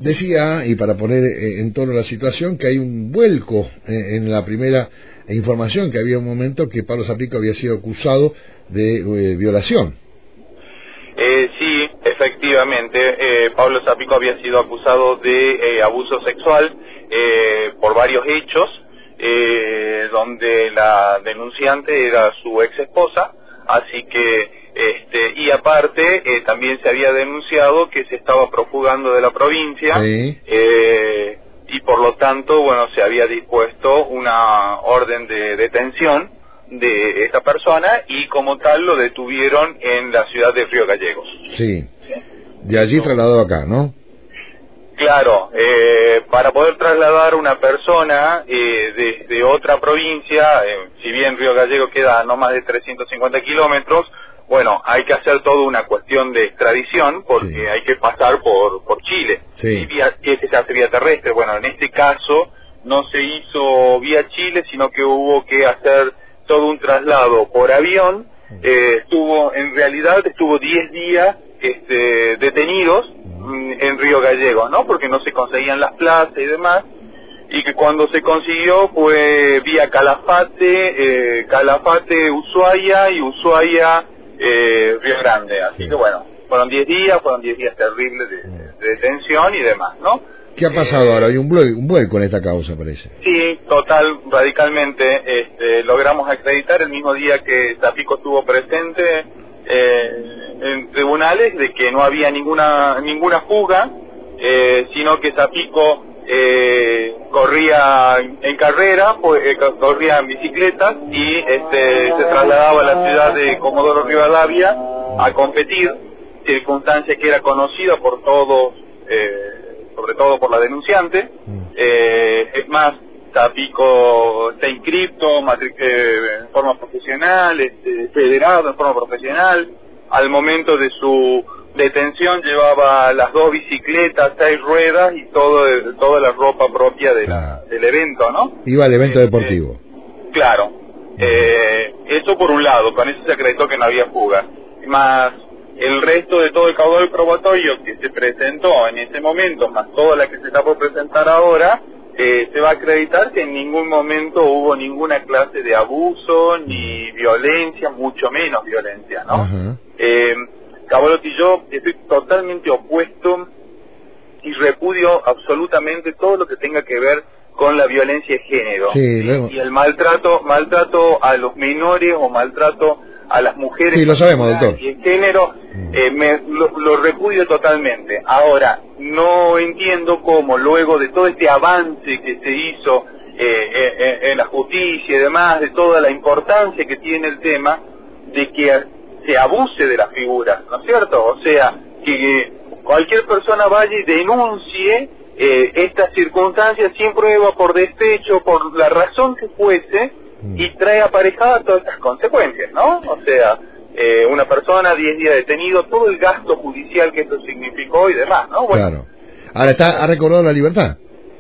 Decía, y para poner en tono la situación, que hay un vuelco en la primera información, que había un momento que Pablo Zapico había sido acusado de violación. Sí, efectivamente, Pablo Zapico había sido acusado de abuso sexual por varios hechos, donde la denunciante era su ex esposa, así que y aparte también se había denunciado que se estaba profugando de la provincia, Sí. Y por lo tanto, bueno, se había dispuesto una orden de detención de esta persona y como tal lo detuvieron en la ciudad de Río Gallegos. Sí, de allí trasladado acá, ¿no? Claro, para poder trasladar una persona desde otra provincia, si bien Río Gallegos queda a no más de 350 kilómetros, bueno, hay que hacer toda una cuestión de extradición porque Sí. hay que pasar por Chile, Sí. y que se hace vía terrestre. Bueno, en este caso no se hizo vía Chile, sino que hubo que hacer todo un traslado por avión. En realidad estuvo 10 días detenidos en Río Gallegos, ¿no? Porque no se conseguían las plazas y demás, y que cuando se consiguió fue vía Calafate, Ushuaia y Ushuaia, Río Grande. Así que bueno, fueron 10 días terribles de detención y demás, ¿no? ¿Qué ha pasado ahora? Hay un vuelco en esta causa, parece. Sí, radicalmente. Logramos acreditar el mismo día que Zapico estuvo presente en tribunales de que no había ninguna fuga, sino que Zapico corría en carrera, corría en bicicleta y se trasladaba a la ciudad de Comodoro Rivadavia a competir, circunstancia que era conocida por todos, sobre todo por la denunciante. Es más, Zapico está inscrito en forma profesional, federado en forma profesional. Al momento de su detención llevaba las 2 bicicletas, 6 ruedas y toda la ropa propia del evento, ¿no? Iba al evento deportivo. Claro. Eso por un lado, con eso se acreditó que no había fuga. Más el resto de todo el caudal probatorio que se presentó en ese momento, más toda la que se está por presentar ahora, se va a acreditar que en ningún momento hubo ninguna clase de abuso, ni violencia, mucho menos violencia, ¿no? Cavallotti, yo estoy totalmente opuesto y repudio absolutamente todo lo que tenga que ver con la violencia de género, y el maltrato a los menores o maltrato a las mujeres. Sí, lo sabemos, doctor. Y el género, lo repudio totalmente. Ahora, no entiendo cómo luego de todo este avance que se hizo en la justicia y demás, de toda la importancia que tiene el tema, de que se abuse de las figuras, ¿no es cierto? O sea, que cualquier persona vaya y denuncie estas circunstancias sin prueba, por despecho, por la razón que fuese, y trae aparejadas todas estas consecuencias, ¿no? O sea, una persona, 10 días detenido, todo el gasto judicial que esto significó y demás, ¿no? Bueno, claro. Ahora ha recobrado la libertad.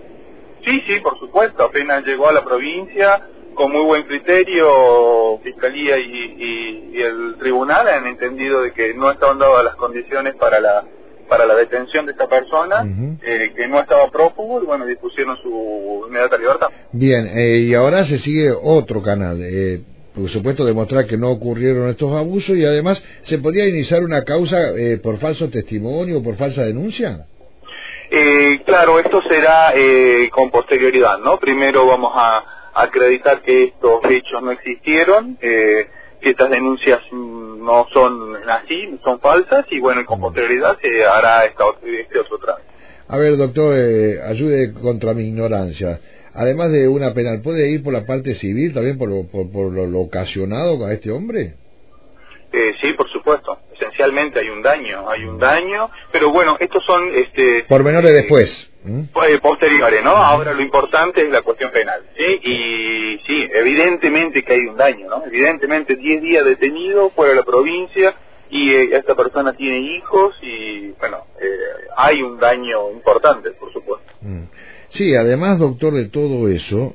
Sí, por supuesto, apenas llegó a la provincia, con muy buen criterio, Fiscalía y el Tribunal han entendido de que no estaban dadas las condiciones para la detención de esta persona, que no estaba prófugo, y bueno, dispusieron su inmediata libertad. Bien, y ahora se sigue otro canal, por supuesto demostrar que no ocurrieron estos abusos, y además, ¿se podría iniciar una causa por falso testimonio o por falsa denuncia? Claro, esto será con posterioridad, ¿no? Primero vamos a acreditar que estos hechos no existieron, que estas denuncias no son así, son falsas, y bueno, con posterioridad se hará este otro trámite. A ver, doctor, ayude contra mi ignorancia. Además de una penal, ¿puede ir por la parte civil también por lo ocasionado con este hombre? Sí, por supuesto. Esencialmente hay un daño, pero bueno, estos son pormenores después. Posteriores, ¿no? Ahora lo importante es la cuestión penal, ¿sí? Y sí, evidentemente que hay un daño, ¿no? Evidentemente 10 días detenido fuera de la provincia, y esta persona tiene hijos, y bueno, hay un daño importante, por supuesto. Sí, además, doctor, de todo eso,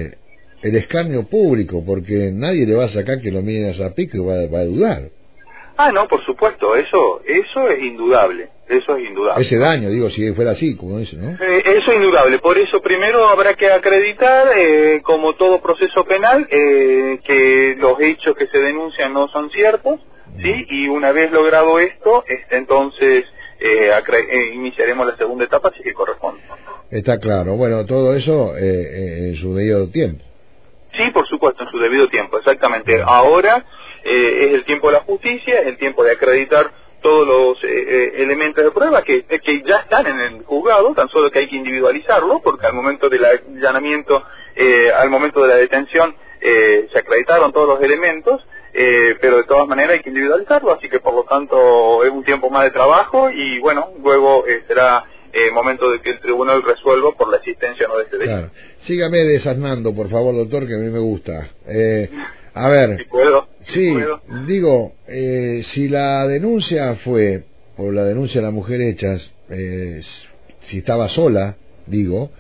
el escarnio público, porque nadie le va a sacar que lo miren a Zapico y va a dudar. Ah, no, por supuesto, eso es indudable, eso es indudable. Ese daño, digo, si fuera así, como dice, ¿no? Eso es indudable, por eso primero habrá que acreditar, como todo proceso penal, que los hechos que se denuncian no son ciertos, ¿sí? Y una vez logrado esto, entonces iniciaremos la segunda etapa si que corresponde. Está claro, bueno, todo eso en su debido tiempo. Sí, por supuesto, en su debido tiempo, exactamente. Ahora es el tiempo de la justicia, es el tiempo de acreditar todos los elementos de prueba que ya están en el juzgado, tan solo que hay que individualizarlo, porque al momento del allanamiento, al momento de la detención, se acreditaron todos los elementos, pero de todas maneras hay que individualizarlo, así que por lo tanto es un tiempo más de trabajo y bueno, luego será momento de que el tribunal resuelva por la existencia o no de este delito. Claro. Sígame desasnando, por favor, doctor, que a mí me gusta. A ver, ¿Sí puedo? sí, digo, si la denuncia fue por la denuncia de la mujer Hechas, si estaba sola, digo,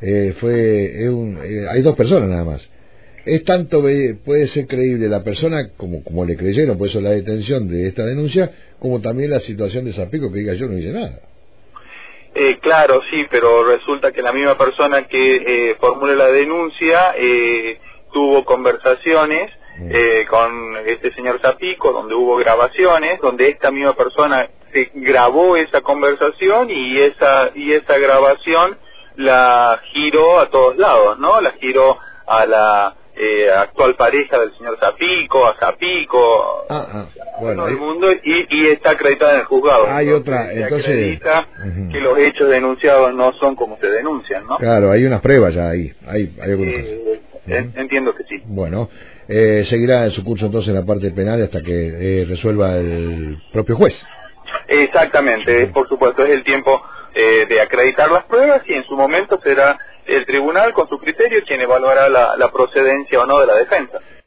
hay dos personas nada más. Es tanto, puede ser creíble la persona, como le creyeron, por eso la detención de esta denuncia, como también la situación de Zapico, que diga yo no hice nada. Claro, sí, pero resulta que la misma persona que formule la denuncia tuvo conversaciones con este señor Zapico, donde hubo grabaciones, donde esta misma persona grabó esa conversación y esa grabación la giró a todos lados, ¿no? La giró a la actual pareja del señor Zapico, a Zapico, bueno, todo el mundo, y está acreditada en el juzgado. Hay otra, entonces se acredita que los hechos denunciados no son como se denuncian, ¿no? Claro, hay unas pruebas ya ahí, hay algunas cosas. Entiendo que sí. Bueno, seguirá en su curso entonces la parte penal hasta que resuelva el propio juez. Exactamente, por supuesto, es el tiempo de acreditar las pruebas y en su momento será el tribunal con su criterio quien evaluará la procedencia o no de la defensa.